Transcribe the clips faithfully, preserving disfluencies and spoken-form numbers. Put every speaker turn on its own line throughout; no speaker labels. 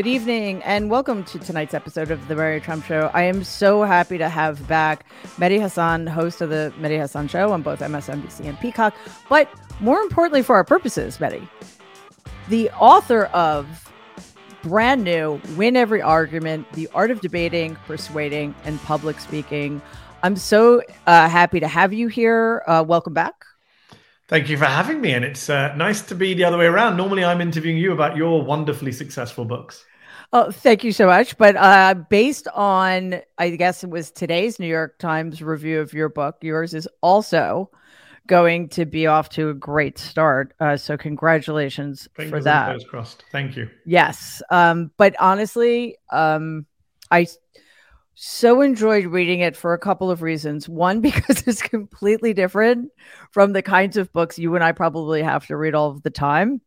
Good evening, and welcome to tonight's episode of The Mary Trump Show. I am so happy to have back Mehdi Hasan, host of The Mehdi Hasan Show on both M S N B C and Peacock. But more importantly for our purposes, Mehdi, the author of brand new Win Every Argument, The Art of Debating, Persuading, and Public Speaking. I'm so uh, happy to have you here. Uh, welcome back.
Thank you for having me. And it's uh, nice to be the other way around. Normally, I'm interviewing you about your wonderfully successful books.
Oh, thank you so much. But uh, based on, I guess it was today's New York Times review of your book, yours is also going to be off to a great start. Uh, so congratulations
Fingers
for that.
and toes crossed. Thank you.
Yes. Um, but honestly, um, I so enjoyed reading it for a couple of reasons. One, because it's completely different from the kinds of books you and I probably have to read all of the time.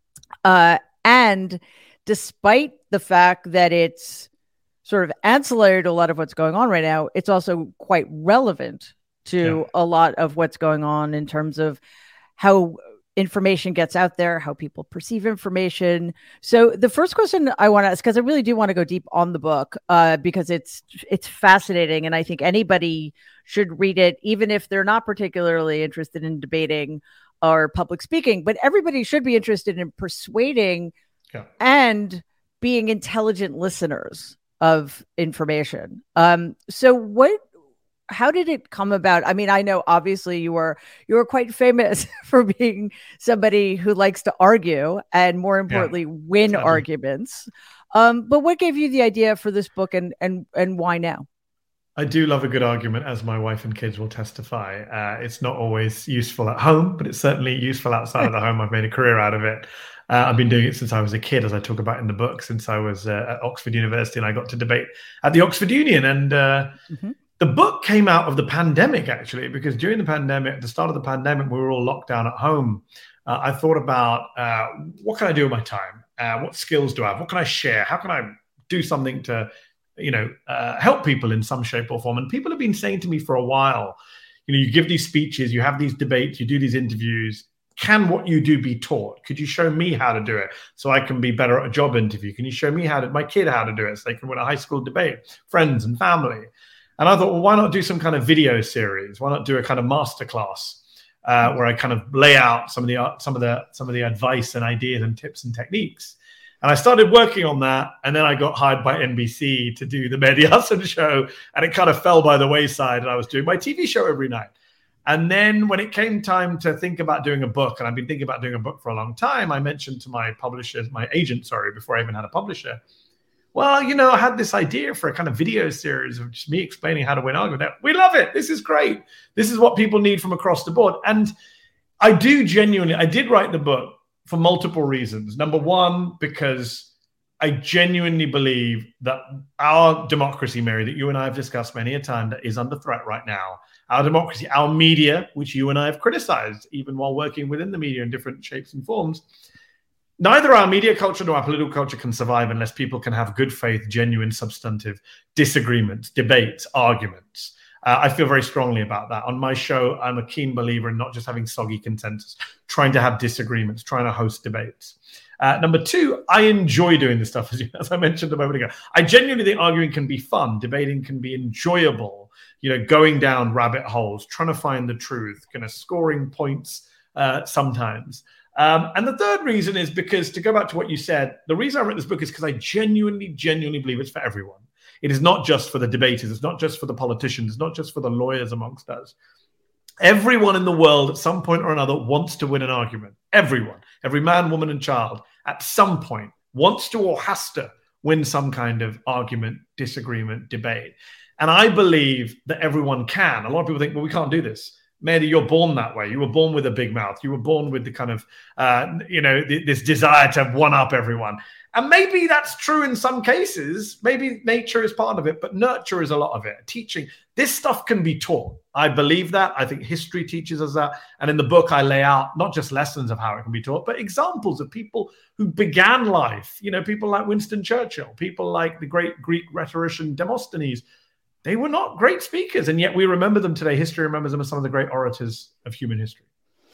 Uh, and despite the fact that it's sort of ancillary to a lot of what's going on right now, it's also quite relevant to yeah. a lot of what's going on in terms of how information gets out there, how people perceive information. So the first question I want to ask, because I really do want to go deep on the book, uh, because it's it's fascinating, and I think anybody should read it, even if they're not particularly interested in debating or public speaking. But everybody should be interested in persuading yeah. and being intelligent listeners of information. Um, so what? How did it come about? I mean, I know obviously you were you were quite famous for being somebody who likes to argue and, more importantly, yeah, win exactly. arguments. Um, but what gave you the idea for this book, and and and why now?
I do love a good argument, as my wife and kids will testify. Uh, it's not always useful at home, but it's certainly useful outside of the home. I've made a career out of it. Uh, I've been doing it since I was a kid, as I talk about in the book, since I was uh, at Oxford University, and I got to debate at the Oxford Union. And uh, mm-hmm. the book came out of the pandemic, actually, because during the pandemic, at the start of the pandemic, we were all locked down at home. Uh, I thought about uh, what can I do with my time? Uh, what skills do I have? What can I share? How can I do something to, you know, uh, help people in some shape or form? And people have been saying to me for a while, you know, you give these speeches, you have these debates, you do these interviews. Can what you do be taught? Could you show me how to do it so I can be better at a job interview? Can you show me how to, my kid how to do it so they can win a high school debate, friends and family? And I thought, well, why not do some kind of video series? Why not do a kind of masterclass uh, where I kind of lay out some of the some of the some of the advice and ideas and tips and techniques? And I started working on that, and then I got hired by N B C to do the Mehdi Hasan Show, and it kind of fell by the wayside. And I was doing my T V show every night. And then when it came time to think about doing a book, and I've been thinking about doing a book for a long time, I mentioned to my publisher, my agent, sorry, before I even had a publisher, well, you know, I had this idea for a kind of video series of just me explaining how to win arguments. We love it. This is great. This is what people need from across the board. And I do genuinely, I did write the book for multiple reasons. Number one, because I genuinely believe that our democracy, Mary, that you and I have discussed many a time, that is under threat right now. Our democracy, our media, which you and I have criticized, even while working within the media in different shapes and forms. Neither our media culture nor our political culture can survive unless people can have good faith, genuine, substantive disagreements, debates, arguments. Uh, I feel very strongly about that. On my show, I'm a keen believer in not just having soggy consensus, trying to have disagreements, trying to host debates. Uh, number two, I enjoy doing this stuff, as, you, as I mentioned a moment ago. I genuinely think arguing can be fun. Debating can be enjoyable. You know, going down rabbit holes, trying to find the truth, kind of scoring points uh, sometimes. Um, and the third reason is because, to go back to what you said, the reason I wrote this book is because I genuinely, genuinely believe it's for everyone. It is not just for the debaters. It's not just for the politicians. It's not just for the lawyers amongst us. Everyone in the world at some point or another wants to win an argument. Everyone, every man, woman, and child at some point wants to or has to win some kind of argument, disagreement, debate. And I believe that everyone can. A lot of people think, well, we can't do this. Mehdi, you're born that way. You were born with a big mouth. You were born with the kind of, uh, you know, th- this desire to one-up everyone. And maybe that's true in some cases. Maybe nature is part of it, but nurture is a lot of it. Teaching, this stuff can be taught. I believe that. I think history teaches us that. And in the book, I lay out not just lessons of how it can be taught, but examples of people who began life. You know, people like Winston Churchill, people like the great Greek rhetorician Demosthenes. They were not great speakers, and yet we remember them today. History remembers them as some of the great orators of human history.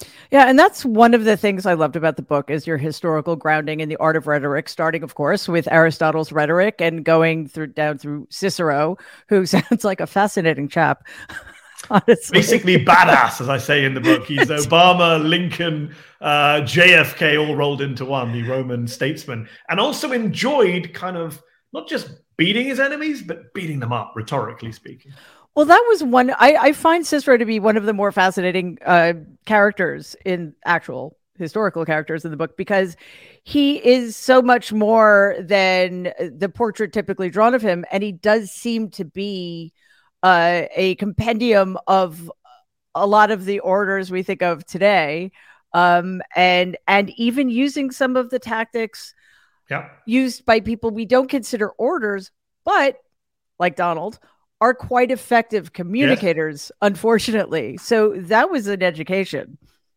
Yeah, and that's one of the things I loved about the book is your historical grounding in the art of rhetoric, starting, of course, with Aristotle's rhetoric and going through down through Cicero, who sounds like a fascinating chap. Honestly.
Basically badass, as I say in the book. He's Obama, Lincoln, uh, J F K all rolled into one, the Roman statesman, and also enjoyed kind of not just beating his enemies, but beating them up, rhetorically speaking.
Well, that was one. I, I find Cicero to be one of the more fascinating uh, characters in actual historical characters in the book, because he is so much more than the portrait typically drawn of him. And he does seem to be uh, a compendium of a lot of the orators we think of today. Um, and, and even using some of the tactics
yeah.
used by people we don't consider orators, but like Donald, are quite effective communicators, yes. Unfortunately. So that was an education.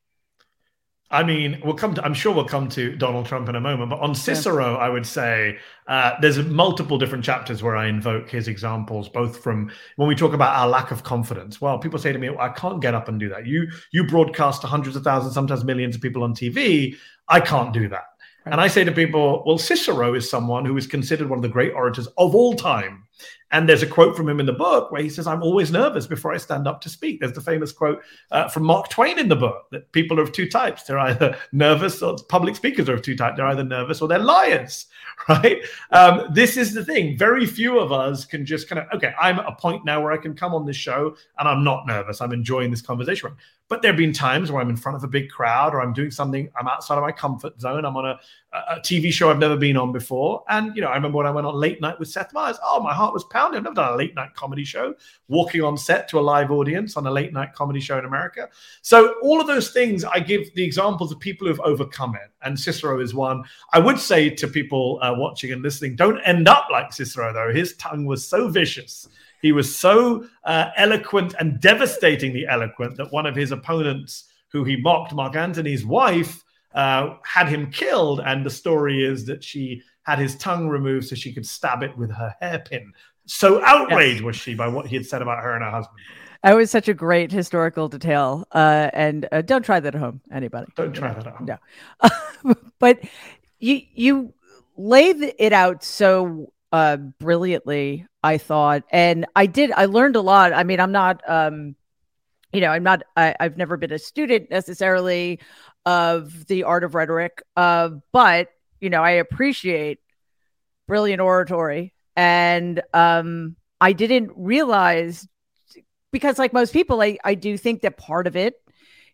I mean, we'll come to, I'm sure we'll come to Donald Trump in a moment, but on Cicero, yeah. I would say uh, there's multiple different chapters where I invoke his examples, both from when we talk about our lack of confidence. Well, people say to me, well, I can't get up and do that. You, you broadcast to hundreds of thousands, sometimes millions of people on T V. I can't do that. Right. And I say to people, well, Cicero is someone who is considered one of the great orators of all time. And there's a quote from him in the book where he says, I'm always nervous before I stand up to speak. There's the famous quote uh, from Mark Twain in the book that people are of two types. They're either nervous, or public speakers are of two types. They're either nervous or they're liars, right? Um, this is the thing. Very few of us can just kind of, okay, I'm at a point now where I can come on this show and I'm not nervous. I'm enjoying this conversation. But there have been times where I'm in front of a big crowd or I'm doing something, I'm outside of my comfort zone. I'm on a, a T V show I've never been on before. And, you know, I remember when I went on Late Night with Seth Meyers, oh, my heart was pounding. I've never done a late night comedy show, walking on set to a live audience on a late night comedy show in America. So all of those things, I give the examples of people who've overcome it. And Cicero is one. I would say to people uh, watching and listening, don't end up like Cicero, though. His tongue was so vicious. He was so uh, eloquent and devastatingly eloquent that one of his opponents, who he mocked, Mark Antony's wife, uh, had him killed. And the story is that she had his tongue removed so she could stab it with her hairpin. So outraged yes. was she by what he had said about her and her husband.
That was such a great historical detail. Uh, and uh, don't try that at home, anybody.
Don't try that at home.
No. But you, you laid it out so uh, brilliantly, I thought. And I did, I learned a lot. I mean, I'm not, um, you know, I'm not, I, I've never been a student necessarily of the art of rhetoric, uh, but, you know, I appreciate brilliant oratory. And um, I didn't realize, because like most people, I, I do think that part of it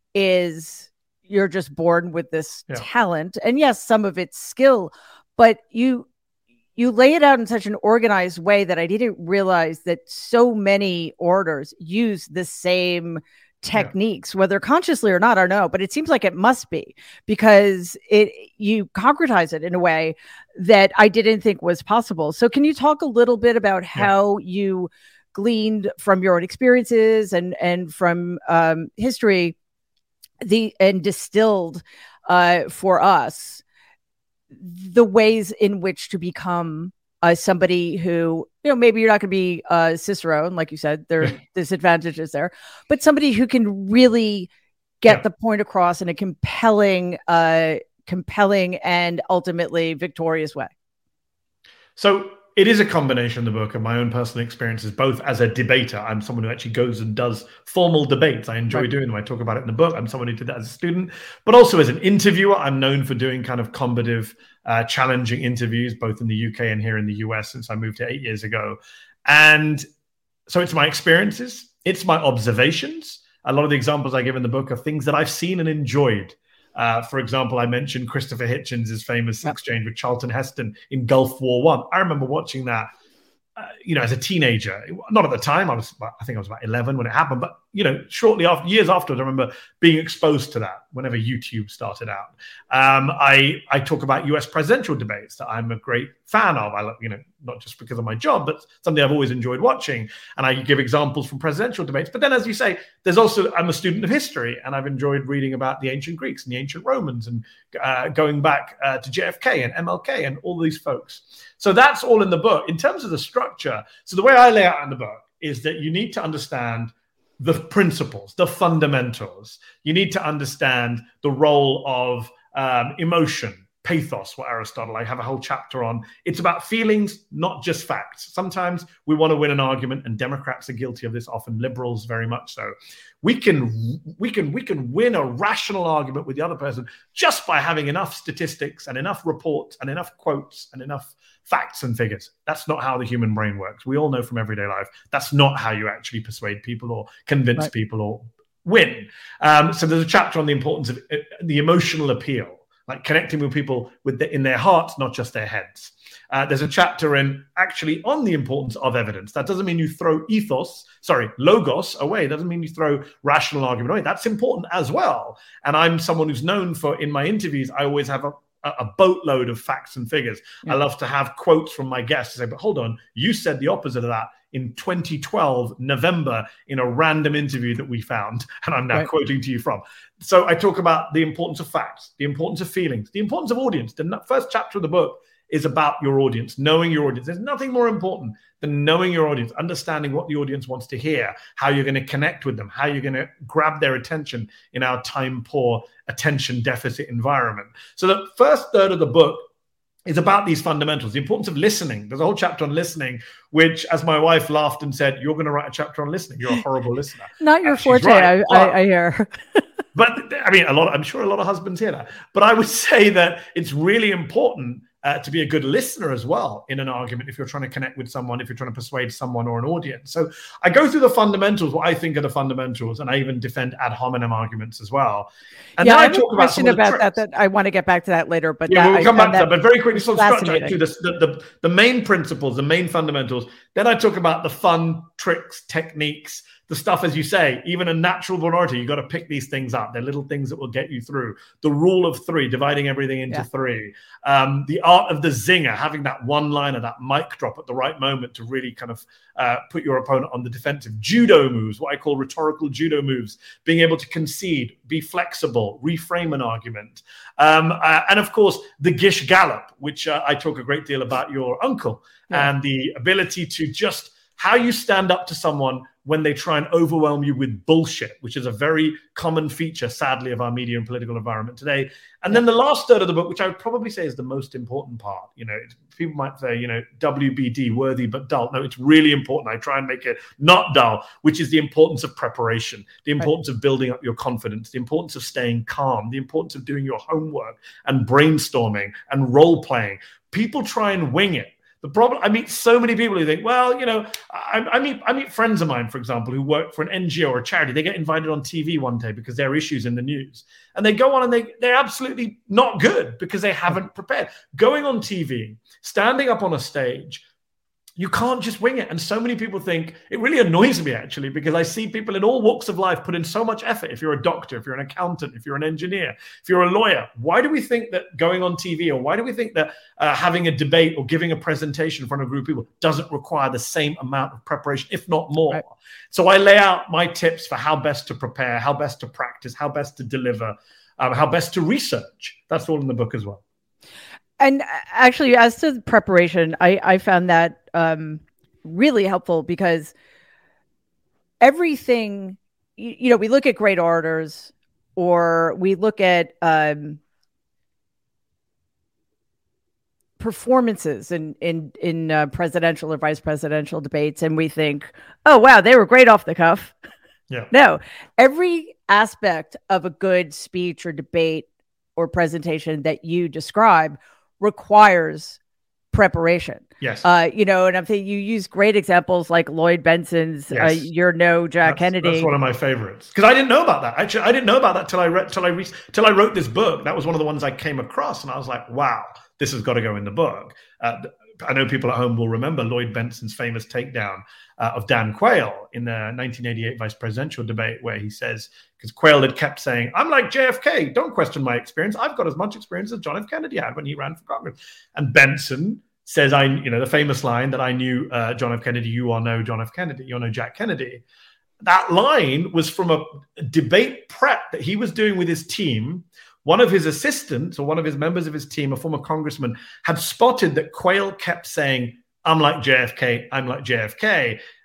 is you're just born with this yeah. talent. And yes, some of it's skill, but you, you lay it out in such an organized way that I didn't realize that so many orators use the same techniques, yeah. whether consciously or not, I don't know, but it seems like it must be, because it you concretize it in a way that I didn't think was possible. So can you talk a little bit about how yeah. you gleaned from your own experiences and and from um, history the and distilled uh, for us the ways in which to become uh, somebody who, you know, maybe you're not going to be uh, Cicero, and like you said, there are disadvantages there, but somebody who can really get yeah. the point across in a compelling, uh, compelling and ultimately victorious way.
So it is a combination of the book of my own personal experiences, both as a debater. I'm someone who actually goes and does formal debates. I enjoy right. doing them. I talk about it in the book. I'm someone who did that as a student, but also as an interviewer. I'm known for doing kind of combative, uh, challenging interviews, both in the U K and here in the U S since I moved here eight years ago. And so it's my experiences. It's my observations. A lot of the examples I give in the book are things that I've seen and enjoyed. Uh, for example, I mentioned Christopher Hitchens' famous yep. exchange with Charlton Heston in Gulf War One. I remember watching that, uh, you know, as a teenager. Not at the time. I was, I think I was about eleven when it happened. But you know, shortly after, years afterwards, I remember being exposed to that. Whenever YouTube started out, um, I I talk about U S presidential debates that I'm a great fan of. I, you know, not just because of my job, but something I've always enjoyed watching. And I give examples from presidential debates. But then, as you say, there's also, I'm a student of history, and I've enjoyed reading about the ancient Greeks and the ancient Romans, and uh, going back uh, to J F K and M L K and all these folks. So that's all in the book. In terms of the structure, so the way I lay out in the book is that you need to understand the principles, the fundamentals. You need to understand the role of um, emotion, pathos, what Aristotle, I have a whole chapter on. It's about feelings, not just facts. Sometimes we want to win an argument, and Democrats are guilty of this, often liberals very much so. We can we can we can win a rational argument with the other person just by having enough statistics and enough reports and enough quotes and enough facts and figures. That's not how the human brain works. We all know from everyday life that's not how you actually persuade people or convince right. people or win. Um, so there's a chapter on the importance of uh, the emotional appeal, like connecting with people with the, in their hearts, not just their heads. Uh, there's a chapter in actually on the importance of evidence. That doesn't mean you throw ethos, sorry, logos away. It doesn't mean you throw rational argument away. That's important as well. And I'm someone who's known for, in my interviews, I always have a, a boatload of facts and figures. Yeah. I love to have quotes from my guests to say, but hold on, you said the opposite of that in twenty twelve, November, in a random interview that we found, and I'm now right. quoting to you from. So I talk about the importance of facts, the importance of feelings, the importance of audience. The first chapter of the book is about your audience, knowing your audience. There's nothing more important than knowing your audience, understanding what the audience wants to hear, how you're going to connect with them, how you're going to grab their attention in our time-poor, attention deficit environment. So the first third of the book is about these fundamentals, the importance of listening. There's a whole chapter on listening, which, as my wife laughed and said, you're going to write a chapter on listening. You're a horrible listener.
Not your forte, right. I, I, I hear.
But I mean, a lot. Of, I'm sure a lot of husbands hear that. But I would say that it's really important uh, to be a good listener as well in an argument if you're trying to connect with someone, if you're trying to persuade someone or an audience. So I go through the fundamentals, what I think are the fundamentals, and I even defend ad hominem arguments as well. And
yeah,
then
I,
I
have
talk
a question
about,
about that, that I want to get back to that later. But
yeah,
that,
we'll come back to that.
that
But very quickly, so structure to
this,
the, the, the main principles, the main fundamentals. Then I talk about the fun tricks, techniques, the stuff, as you say, even a natural minority, you got to pick these things up. They're little things that will get you through. The rule of three, dividing everything into yeah. three. Um, the art of the zinger, having that one-liner, that mic drop at the right moment to really kind of uh, put your opponent on the defensive. Judo moves, what I call rhetorical judo moves, being able to concede, be flexible, reframe an argument. Um, uh, and of course, the Gish Gallop, which uh, I talk a great deal about your uncle, yeah. and the ability to just how you stand up to someone when they try and overwhelm you with bullshit, which is a very common feature, sadly, of our media and political environment today. And then the last third of the book, which I would probably say is the most important part, you know, people might say, you know, W B D, worthy but dull. No, it's really important. I try and make it not dull, which is the importance of preparation, the importance right. of building up your confidence, the importance of staying calm, the importance of doing your homework and brainstorming and role playing. People try and wing it. The problem, I meet so many people who think, well, you know, I, I meet I meet friends of mine, for example, who work for an N G O or a charity. They get invited on T V one day because there are issues in the news. And they go on and they, they're absolutely not good because they haven't prepared. Going on T V, standing up on a stage, you can't just wing it. And so many people think, it really annoys me actually, because I see people in all walks of life put in so much effort. If you're a doctor, if you're an accountant, if you're an engineer, if you're a lawyer, why do we think that going on T V, or why do we think that uh, having a debate or giving a presentation in front of a group of people doesn't require the same amount of preparation, if not more? Right. So I lay out my tips for how best to prepare, how best to practice, how best to deliver, um, how best to research. That's all in the book as well.
And actually, as to the preparation, I, I found that um, really helpful because everything, you, you know, we look at great orators or we look at um, performances in in, in uh, presidential or vice presidential debates, and we think, oh, wow, they were great off the cuff.
Yeah.
No, every aspect of a good speech or debate or presentation that you describe requires preparation.
Yes.
Uh, you know, and I'm thinking you use great examples like Lloyd Benson's yes. uh, You're No Jack
that's,
Kennedy.
That's one of my favorites. Because I didn't know about that. Actually, I didn't know about that till I read till I re- till I wrote this book. That was one of the ones I came across, and I was like, wow, this has got to go in the book. Uh, I know people at home will remember Lloyd Benson's famous takedown uh, of Dan Quayle in the nineteen eighty-eight vice presidential debate, where he says, because Quayle had kept saying, I'm like J F K, don't question my experience. I've got as much experience as John F. Kennedy had when he ran for Congress. And Benson says, I, you know, the famous line that I knew uh, John F. Kennedy, you are no John F. Kennedy, you're no Jack Kennedy. That line was from a debate prep that he was doing with his team. One of his assistants or one of his members of his team, a former congressman, had spotted that Quayle kept saying, I'm like J F K, I'm like J F K.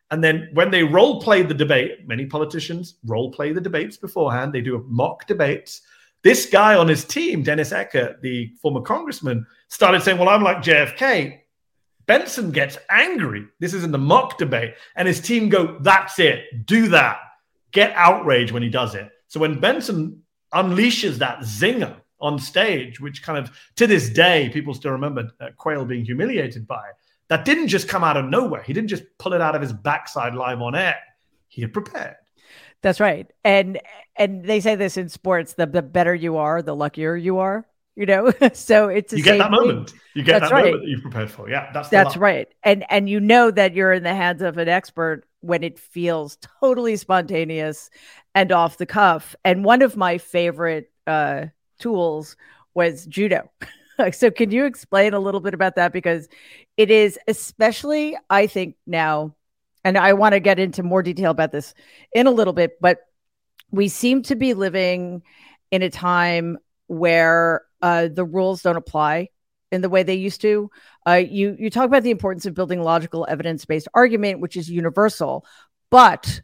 And then when they role play the debate, many politicians role play the debates beforehand. They do mock debates. This guy on his team, Dennis Eckert, the former congressman, started saying, well, I'm like J F K. Benson gets angry. This is in the mock debate. And his team go, that's it. Do that. Get outraged when he does it. So when Benson unleashes that zinger on stage, which kind of, to this day, people still remember uh, Quayle being humiliated by, that didn't just come out of nowhere. He didn't just pull it out of his backside live on air. He had prepared.
That's right. And and they say this in sports, the, the better you are, the luckier you are. You know, so it's a
you get that thing. moment. You get
that's
that
right.
moment that you've prepared for. Yeah, that's the
that's
luck.
right. And and you know that you're in the hands of an expert when it feels totally spontaneous and off the cuff. And one of my favorite uh, tools was judo. So can you explain a little bit about that? Because it is especially, I think now, and I want to get into more detail about this in a little bit, but we seem to be living in a time where uh, the rules don't apply in the way they used to. Uh, you you talk about the importance of building logical evidence-based argument, which is universal, but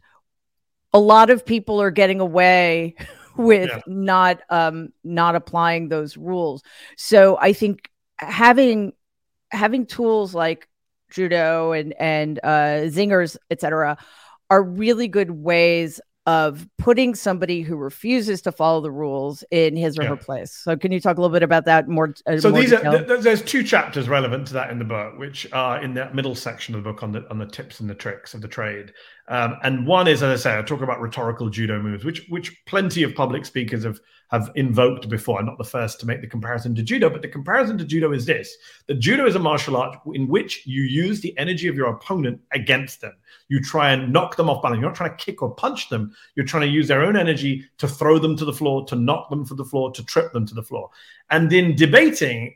a lot of people are getting away with yeah. not um, not applying those rules. So I think having having tools like judo and and uh, zingers, et cetera, are really good ways of putting somebody who refuses to follow the rules in his or yeah. her place. So can you talk a little bit about that more? Uh,
so
more
these
detail?
are, th- there's two chapters relevant to that in the book, which are in that middle section of the book on the on the tips and the tricks of the trade. Um, and one is, as I say, I talk about rhetorical judo moves, which which plenty of public speakers have have invoked before. I'm not the first to make the comparison to judo, but the comparison to judo is this: that judo is a martial art in which you use the energy of your opponent against them. You try and knock them off balance. You're not trying to kick or punch them. You're trying to use their own energy to throw them to the floor, to knock them to the floor, to trip them to the floor. And in debating,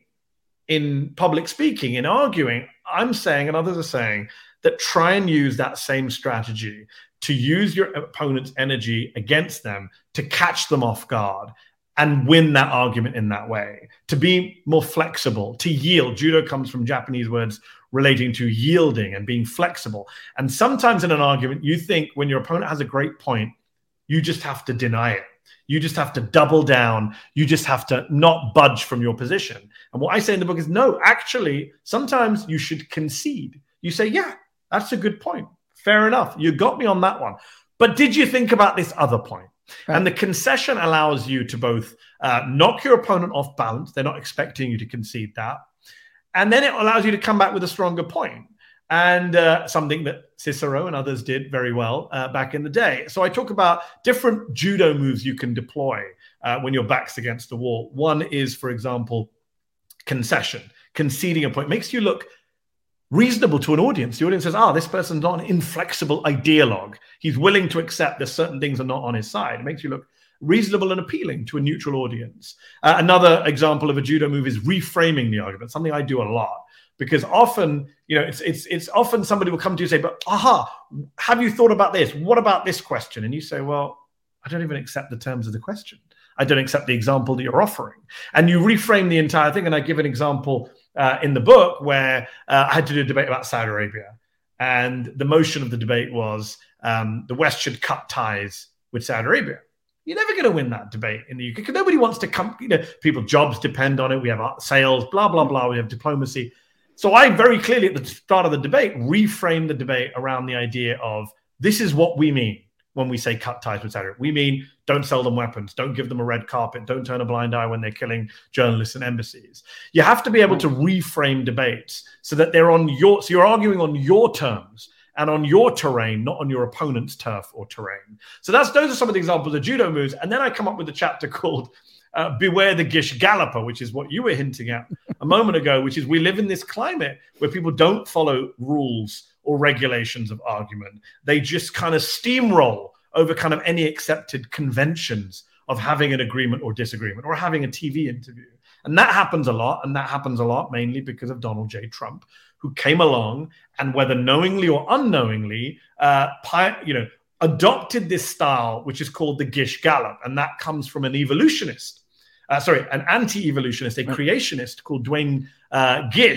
in public speaking, in arguing, I'm saying, and others are saying, that try and use that same strategy to use your opponent's energy against them, to catch them off guard and win that argument in that way, to be more flexible, to yield. Judo comes from Japanese words relating to yielding and being flexible. And sometimes in an argument, you think when your opponent has a great point, you just have to deny it. You just have to double down. You just have to not budge from your position. And what I say in the book is, no, actually, sometimes you should concede. You say, yeah, that's a good point. Fair enough. You got me on that one. But did you think about this other point? Right. And the concession allows you to both uh, knock your opponent off balance. They're not expecting you to concede that. And then it allows you to come back with a stronger point. And uh, something that Cicero and others did very well uh, back in the day. So I talk about different judo moves you can deploy uh, when your back's against the wall. One is, for example, concession, conceding a point. Makes you look reasonable to an audience. The audience says, ah, this person's not an inflexible ideologue. He's willing to accept that certain things are not on his side. It makes you look reasonable and appealing to a neutral audience. Uh, another example of a judo move is reframing the argument, something I do a lot. Because often, you know, it's it's it's often somebody will come to you and say, but aha, have you thought about this? What about this question? And you say, well, I don't even accept the terms of the question. I don't accept the example that you're offering. And you reframe the entire thing. And I give an example uh, in the book where uh, I had to do a debate about Saudi Arabia. And the motion of the debate was um, the West should cut ties with Saudi Arabia. You're never going to win that debate in the U K because nobody wants to come, you know, people, jobs depend on it. We have sales, blah, blah, blah. We have diplomacy. So I very clearly at the start of the debate reframed the debate around the idea of this is what we mean when we say cut ties with Saudi Arabia. We mean don't sell them weapons, don't give them a red carpet, don't turn a blind eye when they're killing journalists and embassies. You have to be able to reframe debates so that they're on your, so you're arguing on your terms and on your terrain, not on your opponent's turf or terrain. So that's those are some of the examples of judo moves. And then I come up with a chapter called Uh, Beware the Gish Galloper, which is what you were hinting at a moment ago, which is we live in this climate where people don't follow rules or regulations of argument. They just kind of steamroll over kind of any accepted conventions of having an agreement or disagreement or having a T V interview. And that happens a lot. And that happens a lot mainly because of Donald J. Trump, who came along and whether knowingly or unknowingly, uh, pi- you know, adopted this style, which is called the Gish Gallop. And that comes from an evolutionist. Uh, sorry, an anti-evolutionist, a creationist called Duane uh, Gish,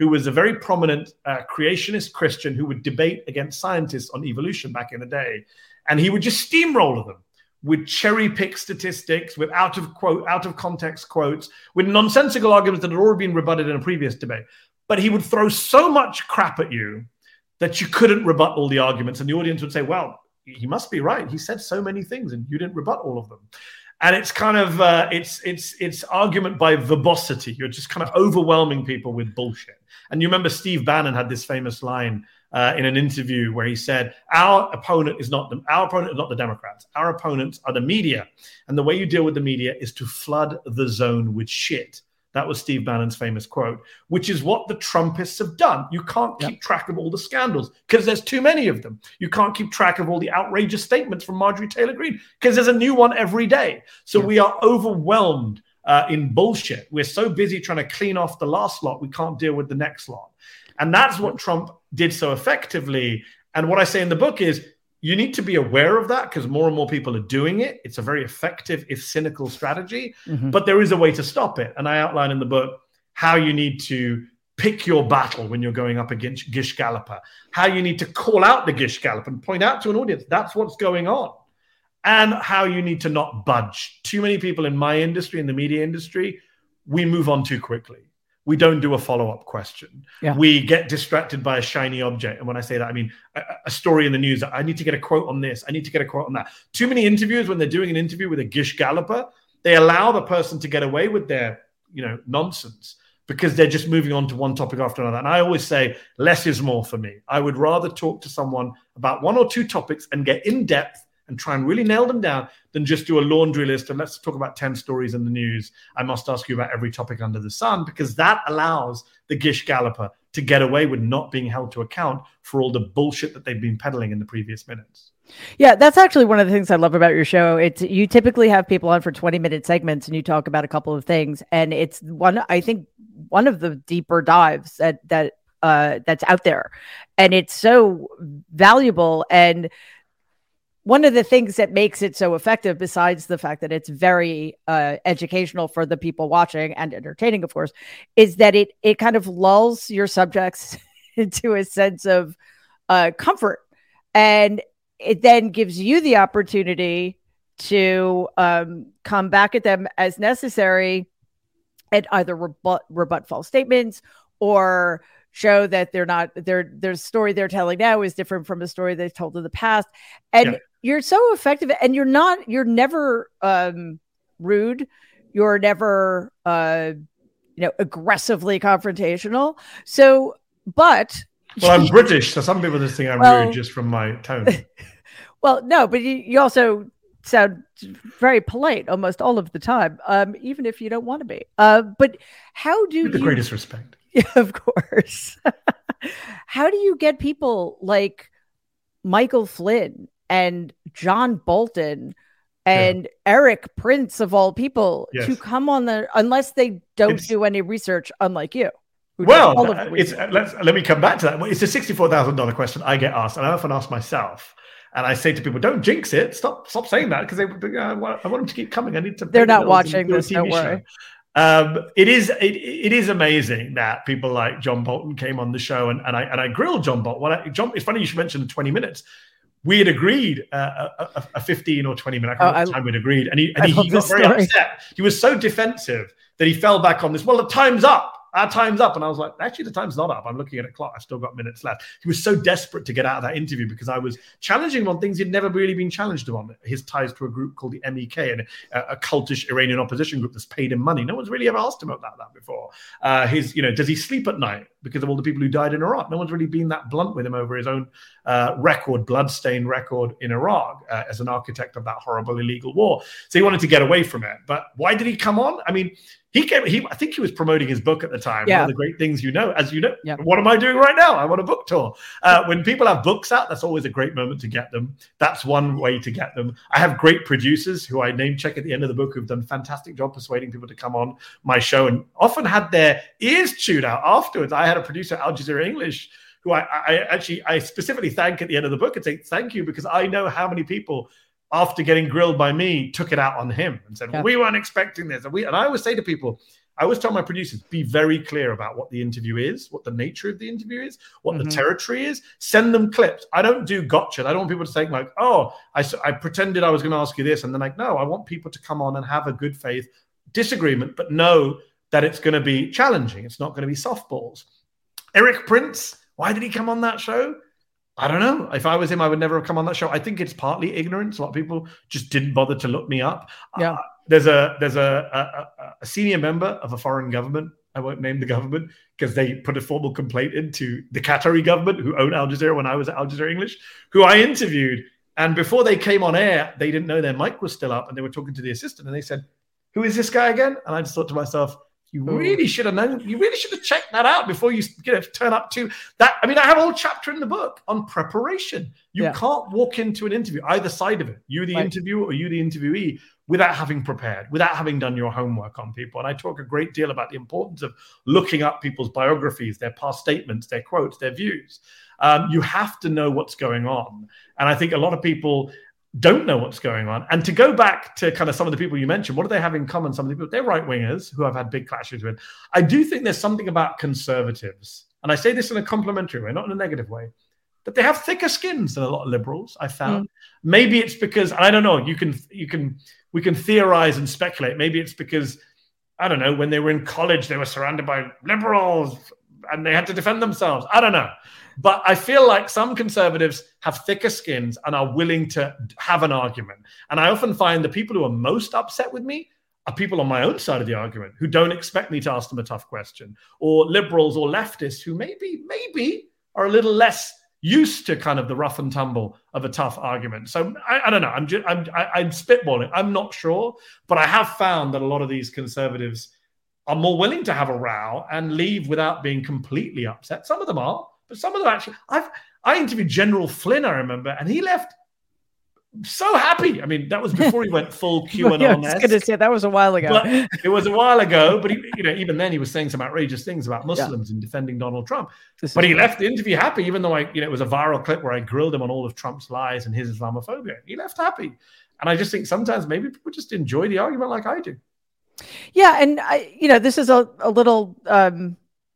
who was a very prominent uh, creationist Christian who would debate against scientists on evolution back in the day. And he would just steamroller them with cherry pick statistics, with out of quote, out of context quotes, with nonsensical arguments that had already been rebutted in a previous debate. But he would throw so much crap at you that you couldn't rebut all the arguments. And the audience would say, well, he must be right. He said so many things and you didn't rebut all of them. And it's kind of, uh, it's it's it's argument by verbosity. You're just kind of overwhelming people with bullshit. And you remember Steve Bannon had this famous line uh, in an interview where he said, our opponent is not the, our opponent is not the Democrats. Our opponents are the media. And the way you deal with the media is to flood the zone with shit. That was Steve Bannon's famous quote, which is what the Trumpists have done. You can't keep yep. track of all the scandals because there's too many of them. You can't keep track of all the outrageous statements from Marjorie Taylor Greene because there's a new one every day. So yep. we are overwhelmed uh, in bullshit. We're so busy trying to clean off the last lot, we can't deal with the next lot. And that's what Trump did so effectively. And what I say in the book is, you need to be aware of that because more and more people are doing it. It's a very effective, if cynical, strategy, mm-hmm. but there is a way to stop it. And I outline in the book how you need to pick your battle when you're going up against Gish Gallopper, how you need to call out the Gish Gallop and point out to an audience that's what's going on, and how you need to not budge. Too many people in my industry, in the media industry, we move on too quickly. We don't do a follow-up question. Yeah. We get distracted by a shiny object. And when I say that, I mean a, a story in the news. I need to get a quote on this. I need to get a quote on that. Too many interviews, when they're doing an interview with a Gish Galloper, they allow the person to get away with their, you know, nonsense because they're just moving on to one topic after another. And I always say less is more for me. I would rather talk to someone about one or two topics and get in depth and try and really nail them down than just do a laundry list of let's talk about ten stories in the news. I must ask you about every topic under the sun, because that allows the Gish Galloper to get away with not being held to account for all the bullshit that they've been peddling in the previous minutes.
Yeah, that's actually one of the things I love about your show. It's you typically have people on for twenty minute segments and you talk about a couple of things. And it's one, I think one of the deeper dives that, that, uh, that's out there. And it's so valuable. And one of the things that makes it so effective, besides the fact that it's very uh, educational for the people watching and entertaining, of course, is that it it kind of lulls your subjects into a sense of uh, comfort. And it then gives you the opportunity to um, come back at them as necessary and either rebut, rebut false statements or show that they're not their their story they're telling now is different from a story they've told in the past. And yeah. you're so effective, and you're not you're never um rude, you're never uh you know aggressively confrontational. So but
well I'm British, so some people just think I'm well, rude just from my tone.
Well, no, but you, you also sound very polite almost all of the time, um even if you don't want to be. Uh but how do
with the
you,
greatest respect.
Yeah, of course. How do you get people like Michael Flynn and John Bolton and yeah. Eric Prince, of all people, yes. to come on the, unless they don't it's, do any research, unlike you?
Well, it's, let's, let me come back to that. It's a sixty-four thousand dollars question I get asked, and I often ask myself. And I say to people, don't jinx it. Stop stop saying that, because they, I want, I want them to keep coming. I need to.
They're not watching this, don't worry.
Show. Um, it is it, it is amazing that people like John Bolton came on the show, and, and I and I grilled John Bolton. Well, I, John, it's funny you should mention the twenty minutes. We had agreed uh, a, a fifteen or twenty minute. I can't remember the time we'd agreed, and he and he, he got very story. upset. He was so defensive that he fell back on this. Well, the time's up. Our time's up. And I was like, actually, the time's not up. I'm looking at a clock. I've still got minutes left. He was so desperate to get out of that interview because I was challenging him on things he'd never really been challenged on. His ties to a group called the M E K, and a, a cultish Iranian opposition group that's paid him money. No one's really ever asked him about that before. Uh, his, you know, does he sleep at night because of all the people who died in Iraq? No one's really been that blunt with him over his own uh, record, bloodstained record in Iraq uh, as an architect of that horrible illegal war. So he wanted to get away from it. But why did he come on? I mean, He came. He, I think he was promoting his book at the time. Yeah. One of the great things, you know, as you know, yeah. What am I doing right now? I'm on a book tour. Uh, when people have books out, that's always a great moment to get them. That's one way to get them. I have great producers who I name check at the end of the book who've done a fantastic job persuading people to come on my show, and often had their ears chewed out afterwards. I had a producer at Al Jazeera English who I, I actually I specifically thank at the end of the book and say thank you, because I know how many people, after getting grilled by me, took it out on him and said, yeah. well, we weren't expecting this. And, we, and I always say to people, I always tell my producers, be very clear about what the interview is, what the nature of the interview is, what mm-hmm. the territory is. Send them clips. I don't do gotcha. I don't want people to think like, oh, I, I pretended I was going to ask you this. And then like, no, I want people to come on and have a good faith disagreement, but know that it's going to be challenging. It's not going to be softballs. Erik Prince, why did he come on that show? I don't know. If I was him, I would never have come on that show. I think it's partly ignorance. A lot of people just didn't bother to look me up. Yeah. Uh, there's a there's a, a, a senior member of a foreign government. I won't name the government because they put a formal complaint into the Qatari government who owned Al Jazeera when I was at Al Jazeera English, who I interviewed. And before they came on air, they didn't know their mic was still up and they were talking to the assistant and they said, who is this guy again? And I just thought to myself, you really should have known. You really should have checked that out before you, you know, turn up to that. I mean, I have a whole chapter in the book on preparation. You yeah. can't walk into an interview, either side of it, you the right. interviewer or you the interviewee, without having prepared, without having done your homework on people. And I talk a great deal about the importance of looking up people's biographies, their past statements, their quotes, their views. Um, you have to know what's going on. And I think a lot of people don't know what's going on. And to go back to kind of some of the people you mentioned, what do they have in common? Some of the people, they're right-wingers who I've had big clashes with. I do think there's something about conservatives, and I say this in a complimentary way, not in a negative way, that they have thicker skins than a lot of liberals, I found. Mm. Maybe it's because, I don't know, you can, you can, we can theorize and speculate. Maybe it's because, I don't know, when they were in college, they were surrounded by liberals and they had to defend themselves. I don't know. But I feel like some conservatives have thicker skins and are willing to have an argument. And I often find the people who are most upset with me are people on my own side of the argument who don't expect me to ask them a tough question, or liberals or leftists who maybe, maybe are a little less used to kind of the rough and tumble of a tough argument. So I, I don't know. I'm just, I'm, I, I'm spitballing. I'm not sure, but I have found that a lot of these conservatives are more willing to have a row and leave without being completely upset. Some of them are. But some of them actually, I've I interviewed General Flynn, I remember, and he left so happy. I mean, that was before he went full QAnon.
Yeah, I was going to say that was a while ago.
But it was a while ago, but he, you know, even then he was saying some outrageous things about Muslims yeah. and defending Donald Trump. This but he left the interview happy, even though I, you know, it was a viral clip where I grilled him on all of Trump's lies and his Islamophobia. He left happy, and I just think sometimes maybe people just enjoy the argument like I do.
Yeah, and I, you know, this is a, a little. Um,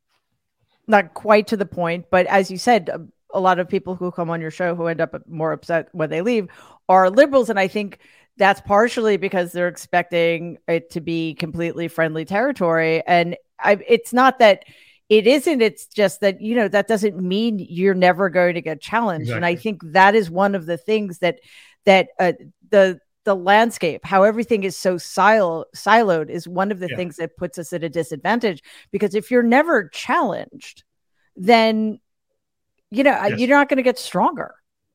Not quite to the point, but as you said, a, a lot of people who come on your show who end up more upset when they leave are liberals. And I think that's partially because they're expecting it to be completely friendly territory. And I, it's not that it isn't. It's just that, you know, that doesn't mean you're never going to get challenged. Exactly. And I think that is one of the things that that uh, the the landscape, how everything is so silo, siloed is one of the yeah. things that puts us at a disadvantage, because if you're never challenged, then, you know, yes. you're not going to get stronger.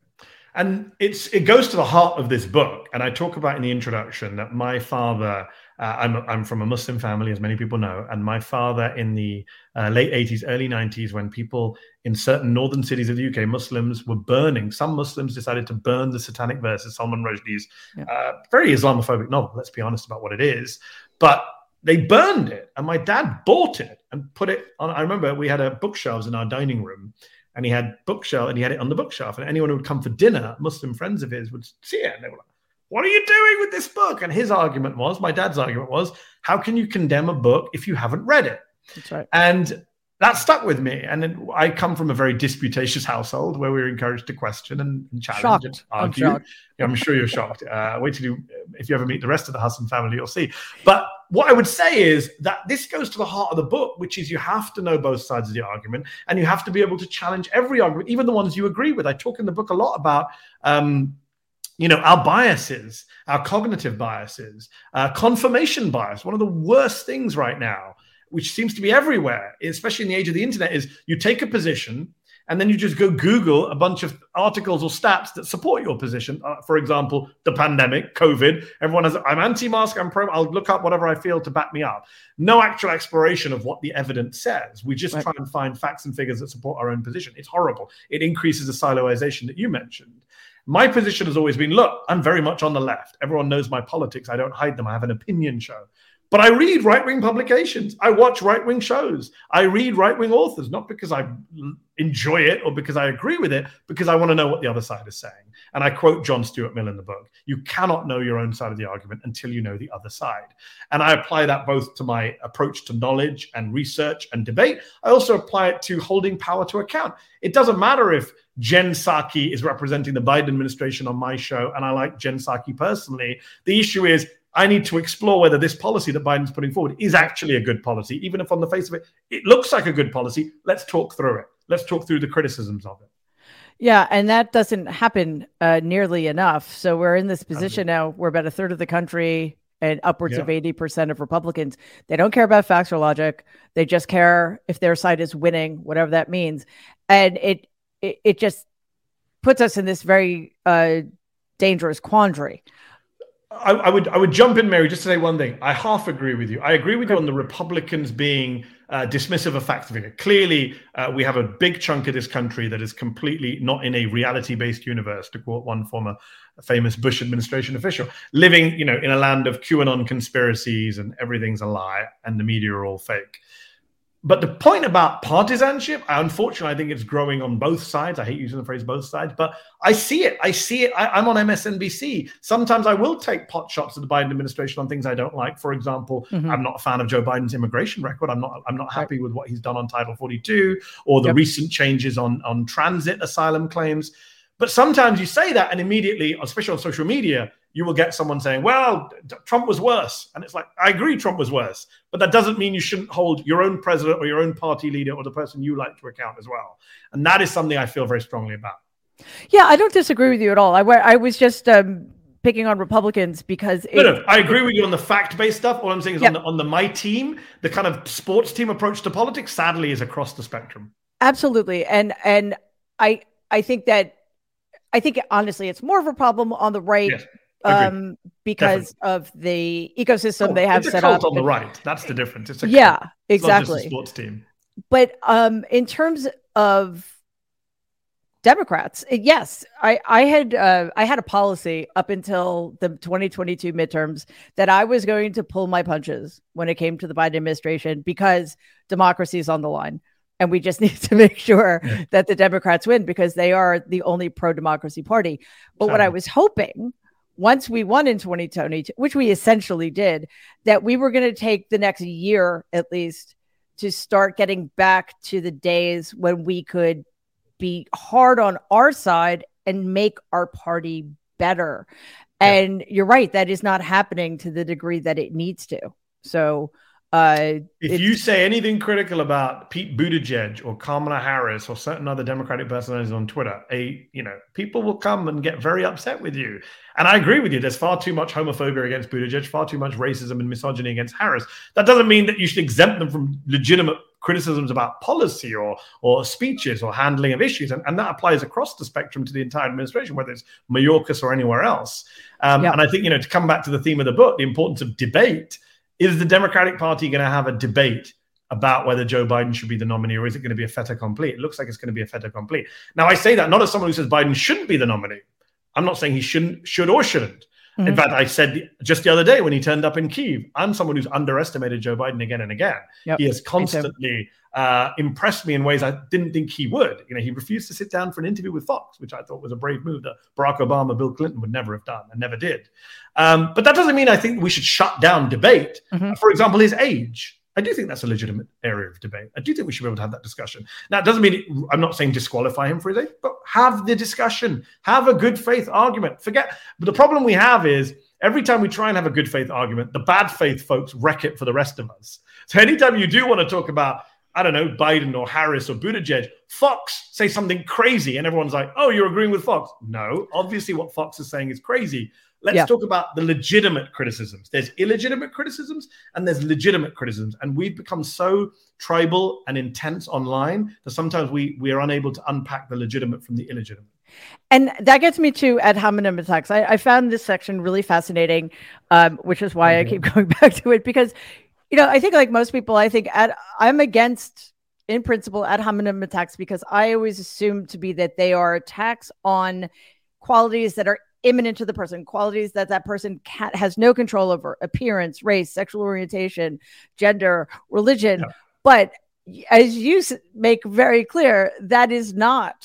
And it's it goes to the heart of this book. And I talk about in the introduction that my father, uh, I'm, I'm from a Muslim family, as many people know. And my father in the uh, late eighties, early nineties, when people in certain northern cities of the U K, Muslims were burning, some Muslims decided to burn the Satanic Verses, Salman Rushdie's yeah. uh, very Islamophobic novel. Let's be honest about what it is. But they burned it. And my dad bought it and put it on. I remember we had a bookshelves in our dining room. And he had bookshelf, and he had it on the bookshelf. And anyone who would come for dinner, Muslim friends of his, would see it. And they were like, what are you doing with this book? And his argument was, my dad's argument was, how can you condemn a book if you haven't read it?
That's right.
And that stuck with me. And then I come from a very disputatious household where we were encouraged to question and, and challenge
shocked.
and argue.
I'm,
yeah, I'm sure you're shocked. Uh, wait till you, if you ever meet the rest of the Hassan family, you'll see. But what I would say is that this goes to the heart of the book, which is you have to know both sides of the argument, and you have to be able to challenge every argument, even the ones you agree with. I talk in the book a lot about, um, you know, our biases, our cognitive biases, uh, confirmation bias. One of the worst things right now, which seems to be everywhere, especially in the age of the internet, is you take a position and then you just go Google a bunch of articles or stats that support your position. Uh, for example, the pandemic, COVID. Everyone has, I'm anti-mask, I'm pro, I'll look up whatever I feel to back me up. No actual exploration of what the evidence says. We just right. try and find facts and figures that support our own position. It's horrible. It increases the siloization that you mentioned. My position has always been, look, I'm very much on the left. Everyone knows my politics. I don't hide them. I have an opinion show. But I read right-wing publications. I watch right-wing shows. I read right-wing authors, not because I enjoy it or because I agree with it, because I want to know what the other side is saying. And I quote John Stuart Mill in the book. You cannot know your own side of the argument until you know the other side. And I apply that both to my approach to knowledge and research and debate. I also apply it to holding power to account. It doesn't matter if Jen Psaki is representing the Biden administration on my show, and I like Jen Psaki personally. The issue is, I need to explore whether this policy that Biden's putting forward is actually a good policy, even if on the face of it, it looks like a good policy. Let's talk through it. Let's talk through the criticisms of it.
Yeah, and that doesn't happen uh, nearly enough. So we're in this position now where about a third of the country and upwards yeah. of eighty percent of Republicans, they don't care about facts or logic. They just care if their side is winning, whatever that means. And it it, it just puts us in this very uh, dangerous quandary.
I, I would I would jump in, Mary, just to say one thing. I half agree with you. I agree with you on the Republicans being uh, dismissive of facts. Clearly, uh, we have a big chunk of this country that is completely not in a reality-based universe, to quote one former famous Bush administration official, living, you know, in a land of QAnon conspiracies and everything's a lie and the media are all fake. But the point about partisanship, unfortunately, I think it's growing on both sides. I hate using the phrase both sides, but I see it. I see it. I, I'm on M S N B C. Sometimes I will take pot shots at the Biden administration on things I don't like. For example, mm-hmm. I'm not a fan of Joe Biden's immigration record. I'm not I'm not happy right. with what he's done on Title forty-two or the yep. recent changes on, on transit asylum claims. But sometimes you say that and immediately, especially on social media, you will get someone saying, well, Trump was worse. And it's like, I agree Trump was worse, but that doesn't mean you shouldn't hold your own president or your own party leader or the person you like to account as well. And that is something I feel very strongly about.
Yeah, I don't disagree with you at all. I, I was just um, picking on Republicans because... It,
no, no, I agree with you on the fact-based stuff. All I'm saying is yep. on, the, on the my team, the kind of sports team approach to politics, sadly, is across the spectrum. Absolutely.
And and I I think that, I think honestly, it's more of a problem on the right. Yes. Um, because Definitely. of the ecosystem oh, they have set up
on the right. That's the difference. It's a
yeah,
cult.
exactly.
It's not just a sports team.
But um, in terms of Democrats, yes, I I had uh, I had a policy up until the twenty twenty-two midterms that I was going to pull my punches when it came to the Biden administration because democracy is on the line. And we just need to make sure yeah. that the Democrats win because they are the only pro-democracy party. But Sorry. what I was hoping once we won in twenty twenty, which we essentially did, that we were going to take the next year at least to start getting back to the days when we could be hard on our side and make our party better. Yeah. And you're right, that is not happening to the degree that it needs to. So uh,
if you say anything critical about Pete Buttigieg or Kamala Harris or certain other Democratic personalities on Twitter, a you know, people will come and get very upset with you. And I agree with you. There's far too much homophobia against Buttigieg, far too much racism and misogyny against Harris. That doesn't mean that you should exempt them from legitimate criticisms about policy or or speeches or handling of issues. And, and that applies across the spectrum to the entire administration, whether it's Mayorkas or anywhere else. Um, yeah. And I think, you know, to come back to the theme of the book, the importance of debate. Is the Democratic Party going to have a debate about whether Joe Biden should be the nominee, or is it going to be a fait accompli? It looks like it's going to be a fait accompli. Now, I say that not as someone who says Biden shouldn't be the nominee. I'm not saying he shouldn't, should or shouldn't. Mm-hmm. In fact, I said just the other day when he turned up in Kyiv, I'm someone who's underestimated Joe Biden again and again. Yep. He has constantly uh, impressed me in ways I didn't think he would. You know, he refused to sit down for an interview with Fox, which I thought was a brave move that Barack Obama, Bill Clinton would never have done and never did. Um, but that doesn't mean I think we should shut down debate. Mm-hmm. For example, his age. I do think that's a legitimate area of debate. I do think we should be able to have that discussion. Now, it doesn't mean, it, I'm not saying disqualify him for his age, but have the discussion. Have a good faith argument. Forget, but the problem we have is every time we try and have a good faith argument, the bad faith folks wreck it for the rest of us. So anytime you do want to talk about, I don't know, Biden or Harris or Buttigieg, Fox say something crazy and everyone's like, oh, you're agreeing with Fox. No, obviously what Fox is saying is crazy. Let's yeah. talk about the legitimate criticisms. There's illegitimate criticisms and there's legitimate criticisms. And we've become so tribal and intense online that sometimes we, we are unable to unpack the legitimate from the illegitimate.
And that gets me to ad hominem attacks. I, I found this section really fascinating, um, which is why mm-hmm. I keep going back to it. Because, you know, I think like most people, I think ad, I'm against, in principle, ad hominem attacks because I always assume to be that they are attacks on qualities that are imminent to the person, qualities that that person can, has no control over: appearance, race, sexual orientation, gender, religion. Yeah. But as you make very clear, that is not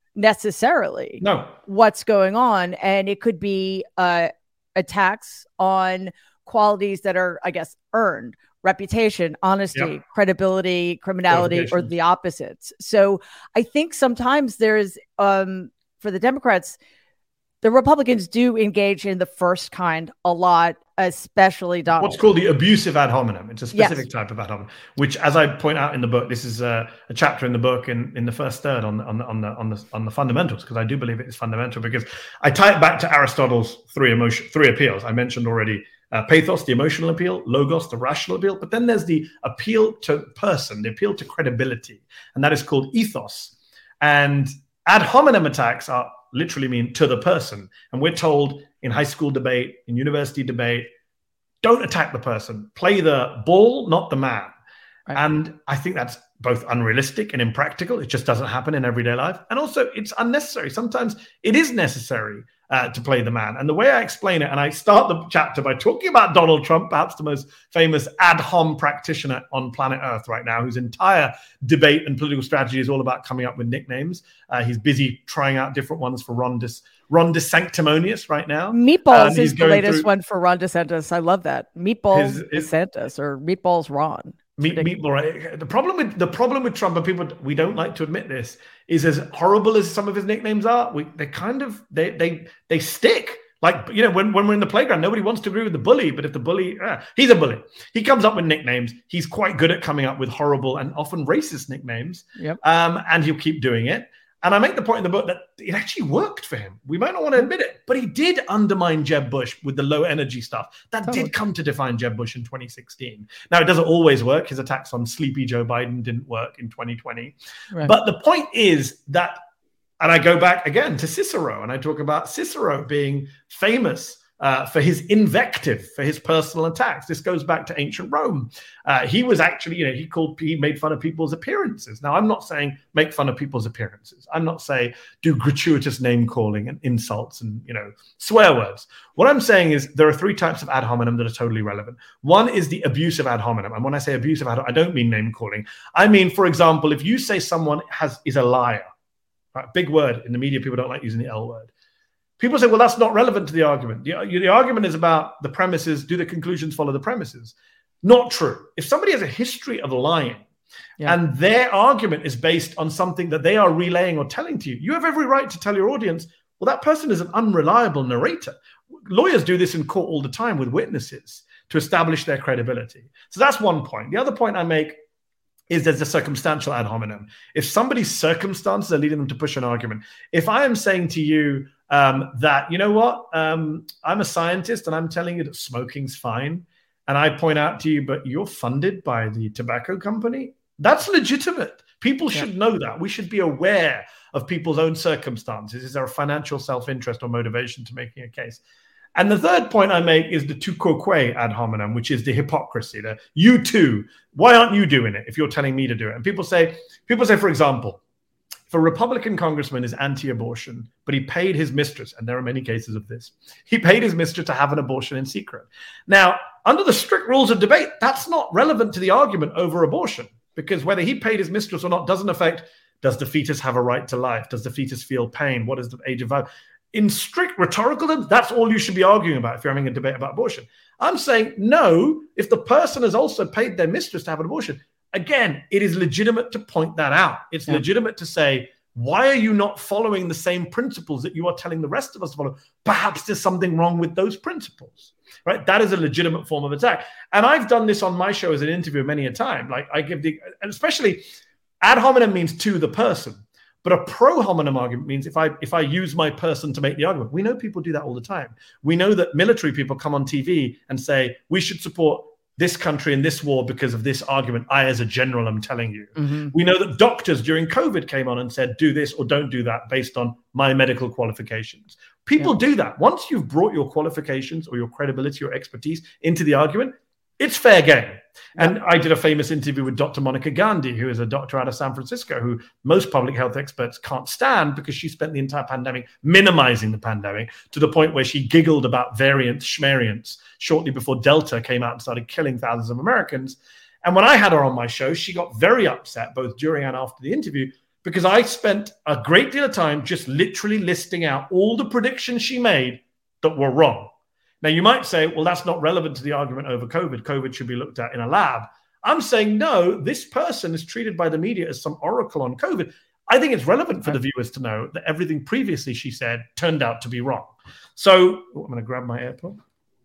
necessarily
no.
what's going on. And it could be uh, attacks on qualities that are, I guess, earned: reputation, honesty, yep. credibility, criminality, or the opposites. So I think sometimes there's, um, for the Democrats, the Republicans do engage in the first kind a lot, especially Donald.
What's called the abusive ad hominem. It's a specific
yes.
type of ad hominem, which, as I point out in the book, this is a, a chapter in the book in, in the first third on, on, on, the, on, the, on the fundamentals, because I do believe it is fundamental, because I tie it back to Aristotle's three emotion, three appeals. I mentioned already uh, pathos, the emotional appeal; logos, the rational appeal; but then there's the appeal to person, the appeal to credibility, and that is called ethos. And ad hominem attacks are literally mean to the person. And we're told in high school debate, in university debate, don't attack the person. Play the ball, not the man. Right. And I think that's both unrealistic and impractical. It just doesn't happen in everyday life. And also it's unnecessary. Sometimes it is necessary uh, to play the man. And the way I explain it, and I start the chapter by talking about Donald Trump, perhaps the most famous ad hom practitioner on planet Earth right now, whose entire debate and political strategy is all about coming up with nicknames. Uh, he's busy trying out different ones for Ron, De- Ron DeSanctimonious right now.
Meatballs um, is the latest through... one for Ron DeSantis. I love that. Meatballs his, his... DeSantis or Meatballs Ron.
Meat, meatball. The problem with the problem with Trump, and people, we don't like to admit this, is as horrible as some of his nicknames are, we they kind of they they they stick. Like, you know, when, when we're in the playground, nobody wants to agree with the bully, but if the bully, ah, he's a bully. He comes up with nicknames. He's quite good at coming up with horrible and often racist nicknames.
Yep.
Um, and he'll keep doing it. And I make the point in the book that it actually worked for him. We might not want to admit it, but he did undermine Jeb Bush with the low energy stuff. That totally. did come to define Jeb Bush in twenty sixteen. Now, it doesn't always work. His attacks on sleepy Joe Biden didn't work in twenty twenty. Right. But the point is that, and I go back again to Cicero, and I talk about Cicero being famous Uh, for his invective, for his personal attacks. This goes back to ancient Rome. Uh, he was actually, you know, he called, he made fun of people's appearances. Now, I'm not saying make fun of people's appearances. I'm not saying do gratuitous name calling and insults and, you know, swear words. What I'm saying is there are three types of ad hominem that are totally relevant. One is the abusive ad hominem. And when I say abusive ad hominem, I don't mean name calling. I mean, for example, if you say someone has is a liar, right? Big word in the media, people don't like using the L word. People say, well, that's not relevant to the argument. The, the argument is about the premises. Do the conclusions follow the premises? Not true. If somebody has a history of lying yeah. and their argument is based on something that they are relaying or telling to you, you have every right to tell your audience, well, that person is an unreliable narrator. Lawyers do this in court all the time with witnesses to establish their credibility. So that's one point. The other point I make is there's a circumstantial ad hominem. If somebody's circumstances are leading them to push an argument, if I am saying to you um, that, you know what, um, I'm a scientist and I'm telling you that smoking's fine, and I point out to you, but you're funded by the tobacco company, that's legitimate. People should yeah. know that. We should be aware of people's own circumstances. Is there a financial self-interest or motivation to making a case? And the third point I make is the tu quoque ad hominem, which is the hypocrisy. The you too. Why aren't you doing it if you're telling me to do it? And people say, people say, for example, if a Republican congressman is anti-abortion, but he paid his mistress, and there are many cases of this, he paid his mistress to have an abortion in secret. Now, under the strict rules of debate, that's not relevant to the argument over abortion, because whether he paid his mistress or not doesn't affect, does the fetus have a right to life? Does the fetus feel pain? What is the age of life? In strict rhetorical terms, that's all you should be arguing about if you're having a debate about abortion. I'm saying, no, if the person has also paid their mistress to have an abortion, again, it is legitimate to point that out. It's yeah. legitimate to say, why are you not following the same principles that you are telling the rest of us to follow? Perhaps there's something wrong with those principles, right? That is a legitimate form of attack. And I've done this on my show as an interview many a time. Like I give the, and especially ad hominem means to the person. But a pro hominem argument means if I if I use my person to make the argument. We know people do that all the time. We know that military people come on T V and say, we should support this country in this war because of this argument. I, as a general, am telling you. Mm-hmm. We know that doctors during COVID came on and said, do this or don't do that based on my medical qualifications. People yeah. do that. Once you've brought your qualifications or your credibility or expertise into the argument, it's fair game. And I did a famous interview with Doctor Monica Gandhi, who is a doctor out of San Francisco, who most public health experts can't stand because she spent the entire pandemic minimizing the pandemic to the point where she giggled about variants, schmariants, shortly before Delta came out and started killing thousands of Americans. And when I had her on my show, she got very upset, both during and after the interview, because I spent a great deal of time just literally listing out all the predictions she made that were wrong. Now, you might say, well, that's not relevant to the argument over COVID. COVID should be looked at in a lab. I'm saying, no, this person is treated by the media as some oracle on COVID. I think it's relevant for the viewers to know that everything previously she said turned out to be wrong. So oh, I'm going to grab my AirPod.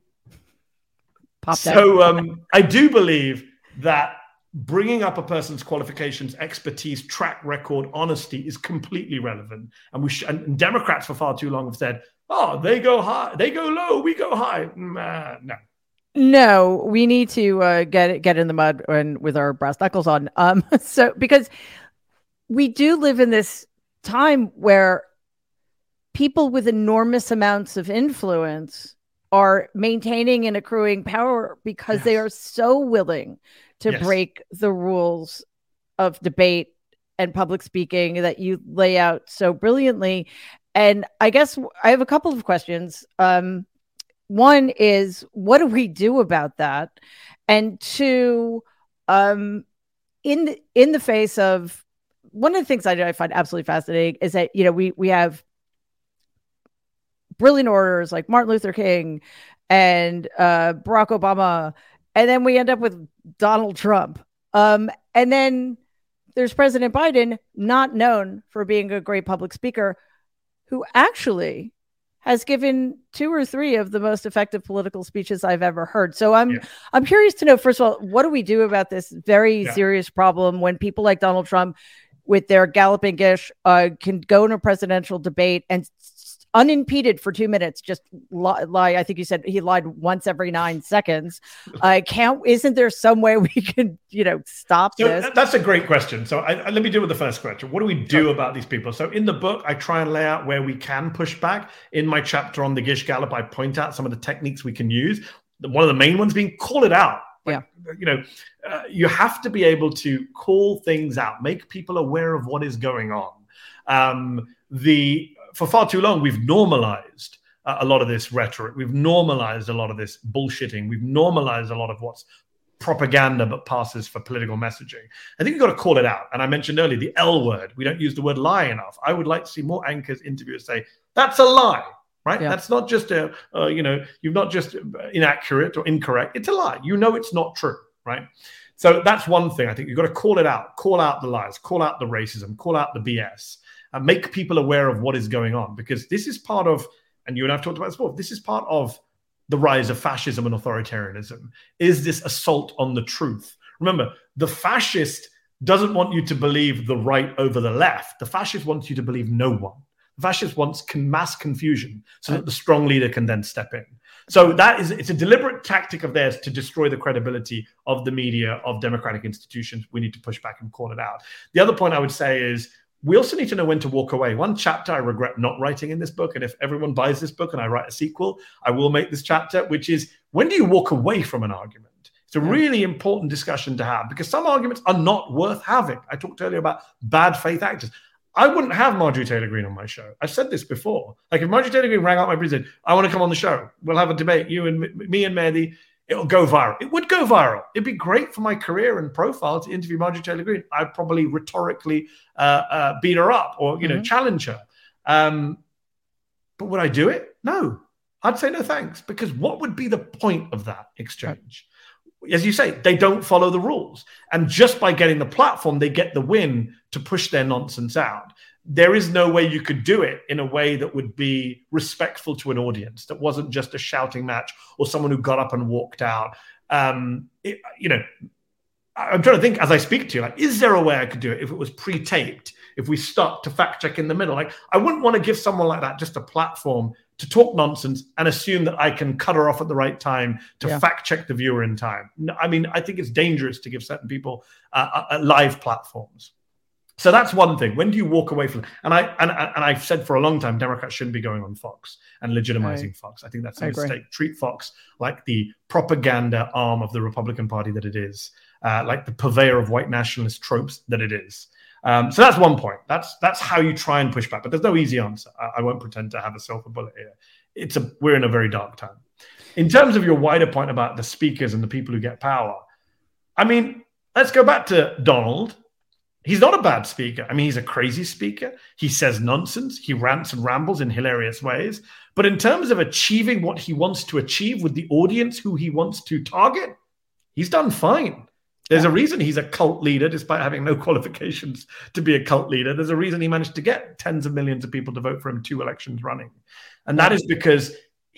Pop
so um, I do believe that bringing up a person's qualifications, expertise, track record, honesty is completely relevant. And we sh- and Democrats for far too long have said, oh, they go high, they go low, we go high. Uh, no.
No, we need to uh, get get in the mud and with our brass knuckles on. Um, so because we do live in this time where people with enormous amounts of influence are maintaining and accruing power because yes. they are so willing to yes. break the rules of debate and public speaking that you lay out so brilliantly. And I guess I have a couple of questions. Um, one is, what do we do about that? And two, um, in the, in the face of one of the things I, I find absolutely fascinating is that, you know, we we have brilliant orators like Martin Luther King and uh, Barack Obama, and then we end up with Donald Trump. Um, and then there's President Biden, not known for being a great public speaker, who actually has given two or three of the most effective political speeches I've ever heard. So I'm yeah. I'm curious to know, first of all, what do we do about this very yeah. serious problem when people like Donald Trump, with their galloping gish, uh, can go in a presidential debate and unimpeded for two minutes, just lie, lie. I think you said he lied once every nine seconds. I uh, can't. Isn't there some way we can, you know, stop
so
this?
That's a great question. So I, I, let me deal with the first question. What do we do okay. about these people? So in the book, I try and lay out where we can push back. In my chapter on the Gish Gallop, I point out some of the techniques we can use. One of the main ones being call it out. Like, yeah. You know, uh, you have to be able to call things out, make people aware of what is going on. Um, the For far too long, we've normalized uh, a lot of this rhetoric. We've normalized a lot of this bullshitting. We've normalized a lot of what's propaganda but passes for political messaging. I think you've got to call it out. And I mentioned earlier the L word. We don't use the word lie enough. I would like to see more anchors, interviewers say, that's a lie, right? Yeah. That's not just a, uh, you know, you've not just inaccurate or incorrect. It's a lie. You know it's not true, right? So that's one thing. I think you've got to call it out. Call out the lies. Call out the racism. Call out the B S. And make people aware of what is going on, because this is part of, and you and I have talked about this before, this is part of the rise of fascism and authoritarianism, is this assault on the truth. Remember, the fascist doesn't want you to believe the right over the left. The fascist wants you to believe no one. The fascist wants con- mass confusion so that the strong leader can then step in. So that is, it's a deliberate tactic of theirs to destroy the credibility of the media, of democratic institutions. We need to push back and call it out. The other point I would say is, we also need to know when to walk away. One chapter I regret not writing in this book, and if everyone buys this book and I write a sequel, I will make this chapter, which is, when do you walk away from an argument? It's a really important discussion to have, because some arguments are not worth having. I talked earlier about bad faith actors. I wouldn't have Marjorie Taylor Greene on my show. I've said this before. Like, if Marjorie Taylor Greene rang out my and said, I want to come on the show, we'll have a debate, you and me and Mehdi, it'll go viral. It would go viral. It'd be great for my career and profile to interview Marjorie Taylor Greene. I'd probably rhetorically uh, uh, beat her up or, you mm-hmm. know, challenge her. Um, but would I do it? No. I'd say no thanks, because what would be the point of that exchange? Right. As you say, they don't follow the rules. And just by getting the platform, they get the win to push their nonsense out. There is no way you could do it in a way that would be respectful to an audience, that wasn't just a shouting match or someone who got up and walked out. Um, it, you know, I'm trying to think as I speak to you, like, is there a way I could do it if it was pre-taped, if we stopped to fact check in the middle? Like, I wouldn't want to give someone like that just a platform to talk nonsense and assume that I can cut her off at the right time to yeah. fact check the viewer in time. I mean, I think it's dangerous to give certain people uh, uh, live platforms. So that's one thing. When do you walk away from it? And I and, and I've said for a long time, Democrats shouldn't be going on Fox and legitimizing right. Fox. I think that's a I mistake. Agree. Treat Fox like the propaganda arm of the Republican Party that it is, uh, like the purveyor of white nationalist tropes that it is. Um, so that's one point. That's that's how you try and push back. But there's no easy answer. I, I won't pretend to have a silver bullet here. It's a we're in a very dark time. In terms of your wider point about the speakers and the people who get power, I mean, let's go back to Donald. He's not a bad speaker. I mean, he's a crazy speaker. He says nonsense. He rants and rambles in hilarious ways. But in terms of achieving what he wants to achieve with the audience who he wants to target, he's done fine. There's a reason he's a cult leader, despite having no qualifications to be a cult leader. There's a reason he managed to get tens of millions of people to vote for him two elections running. And that is because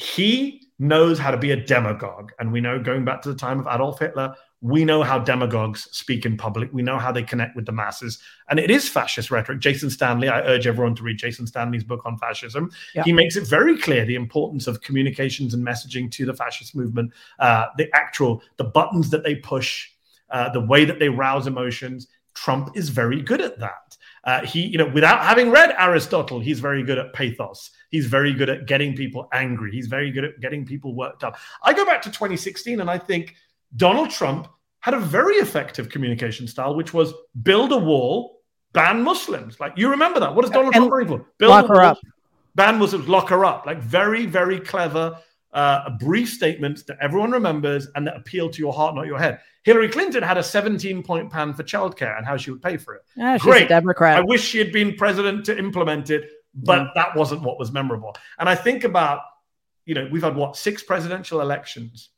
he knows how to be a demagogue. And we know, going back to the time of Adolf Hitler, we know how demagogues speak in public. We know how they connect with the masses. And it is fascist rhetoric. Jason Stanley, I urge everyone to read Jason Stanley's book on fascism. Yeah. He makes it very clear the importance of communications and messaging to the fascist movement, uh, the actual, the buttons that they push, uh, the way that they rouse emotions. Trump is very good at that. Uh, he, you know, without having read Aristotle, he's very good at pathos. He's very good at getting people angry. He's very good at getting people worked up. I go back to twenty sixteen and I think Donald Trump had a very effective communication style, which was build a wall, ban Muslims. Like, you remember that. What does Donald and Trump bring for? Build
lock
a wall,
her up.
Ban Muslims, lock her up. Like, very, very clever, uh, brief statements that everyone remembers and that appeal to your heart, not your head. Hillary Clinton had a seventeen-point plan for childcare and how she would pay for it.
Yeah, she's
Great.
a Democrat.
I wish she had been president to implement it, but mm. that wasn't what was memorable. And I think about, you know, we've had, what, six presidential elections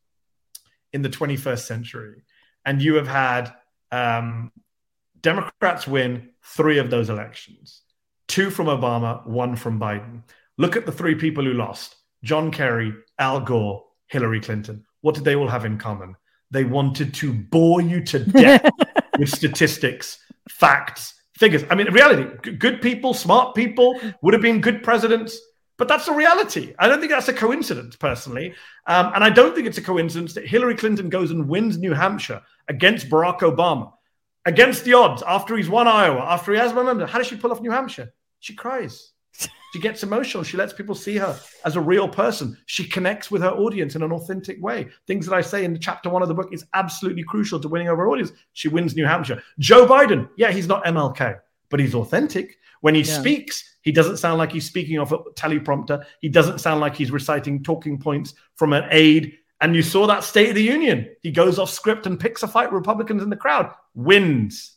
in the twenty-first century. And you have had um, Democrats win three of those elections, two from Obama, one from Biden. Look at the three people who lost: John Kerry, Al Gore, Hillary Clinton. What did they all have in common? They wanted to bore you to death with statistics, facts, figures. I mean, in reality, good people, smart people would have been good presidents. But that's the reality. I don't think that's a coincidence, personally. Um, and I don't think it's a coincidence that Hillary Clinton goes and wins New Hampshire against Barack Obama, against the odds, after he's won Iowa, after he has momentum. How does she pull off New Hampshire? She cries. She gets emotional. She lets people see her as a real person. She connects with her audience in an authentic way. Things that I say in chapter one of the book is absolutely crucial to winning over her audience. She wins New Hampshire. Joe Biden, yeah, he's not M L K, but he's authentic. When he yeah. speaks, he doesn't sound like he's speaking off a teleprompter. He doesn't sound like he's reciting talking points from an aide. And you saw that State of the Union. He goes off script and picks a fight with Republicans in the crowd. Wins.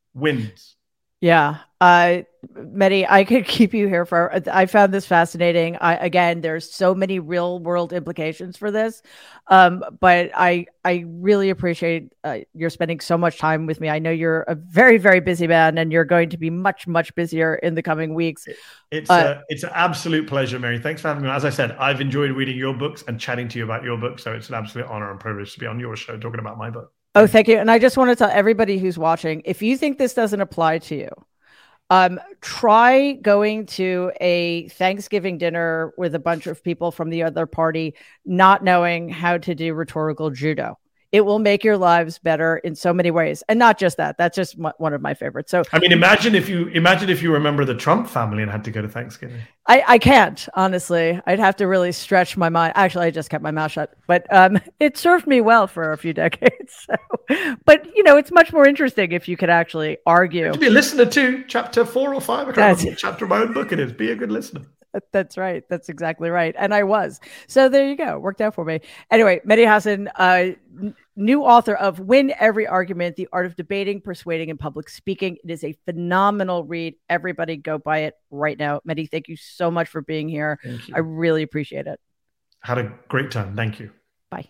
Wins.
Yeah. Uh, Mehdi, I could keep you here for, I found this fascinating. I, again, there's so many real world implications for this. Um, but I, I really appreciate uh, you're spending so much time with me. I know you're a very, very busy man and you're going to be much, much busier in the coming weeks.
It's
uh,
a, it's an absolute pleasure, Mary. Thanks for having me. As I said, I've enjoyed reading your books and chatting to you about your book. So it's an absolute honor and privilege to be on your show talking about my book.
Oh, thank you. And I just want to tell everybody who's watching, if you think this doesn't apply to you, Um, try going to a Thanksgiving dinner with a bunch of people from the other party, not knowing how to do rhetorical judo. It will make your lives better in so many ways. And not just that, that's just one of my favorites. So,
I mean, imagine if you imagine if you remember the Trump family and had to go to Thanksgiving.
I, I can't, honestly. I'd have to really stretch my mind. Actually, I just kept my mouth shut, but um, it served me well for a few decades. So. But, you know, it's much more interesting if you could actually argue.
To be a listener to chapter four or five. I can't remember what chapter of my own book it is. Be a good listener.
That's right. That's exactly right. And I was. So there you go. Worked out for me. Anyway, Mehdi Hasan, uh, n- new author of Win Every Argument, The Art of Debating, Persuading, and Public Speaking. It is a phenomenal read. Everybody go buy it right now. Mehdi, thank you so much for being here.
Thank you.
I really appreciate it.
Had a great time. Thank you.
Bye.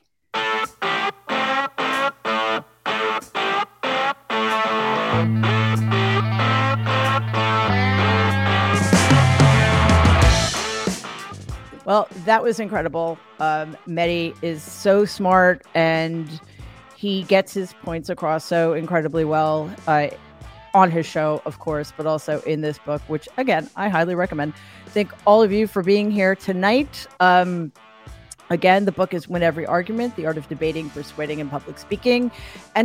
Well, that was incredible. Um, Mehdi is so smart and he gets his points across so incredibly well uh, on his show, of course, but also in this book, which, again, I highly recommend. Thank all of you for being here tonight. Um, again, the book is Win Every Argument, The Art of Debating, Persuading, and Public Speaking. And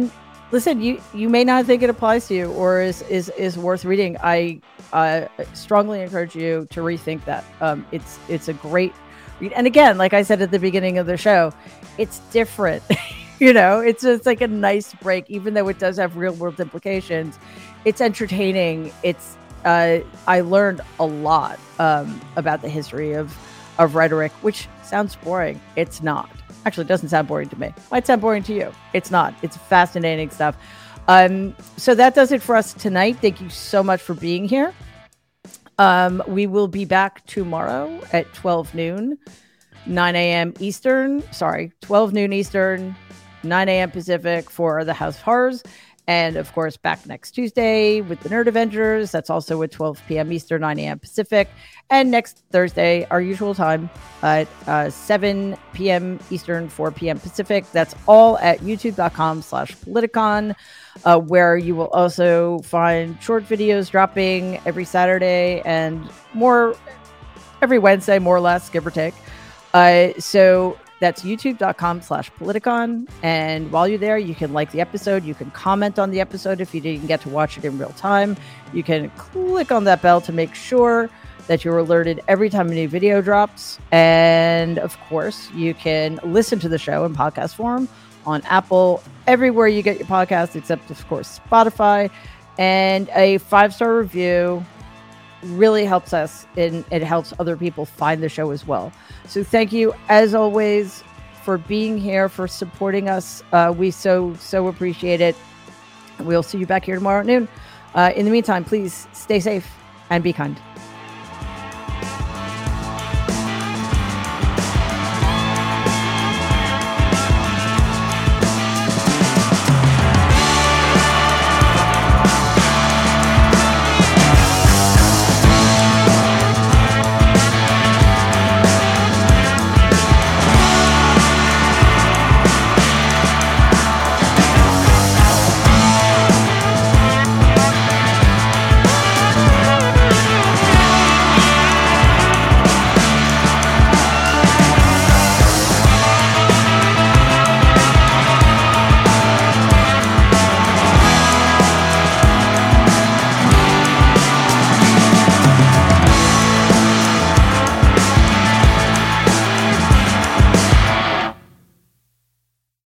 listen, you you may not think it applies to you or is is is worth reading. I uh, strongly encourage you to rethink that. Um, it's it's a great read, and again, like I said at the beginning of the show, it's different. You know, it's just like a nice break, even though it does have real world implications. It's entertaining. It's uh, I learned a lot um, about the history of of rhetoric, which sounds boring. It's not. Actually, it doesn't sound boring to me. Might sound boring to you. It's not. It's fascinating stuff. Um, so that does it for us tonight. Thank you so much for being here. Um, we will be back tomorrow at twelve noon, nine a.m. Eastern. Sorry, twelve noon Eastern, nine a.m. Pacific for the House of Horrors. And of course, back next Tuesday with the Nerd Avengers. That's also at twelve p.m. Eastern, nine a.m. Pacific. And next Thursday, our usual time at uh, seven p.m. Eastern, four p.m. Pacific. That's all at youtube.com slash Politicon, uh, where you will also find short videos dropping every Saturday and more every Wednesday, more or less, give or take. Uh, so that's youtube.com slash Politicon. And while you're there, you can like the episode. You can comment on the episode if you didn't get to watch it in real time. You can click on that bell to make sure that you're alerted every time a new video drops. And of course, you can listen to the show in podcast form on Apple, everywhere you get your podcasts, except of course, Spotify. And a five-star review really helps us, and it helps other people find the show as well. So thank you, as always, for being here, for supporting us. Uh, we so, so appreciate it. We'll see you back here tomorrow at noon. Uh, in the meantime, please stay safe and be kind.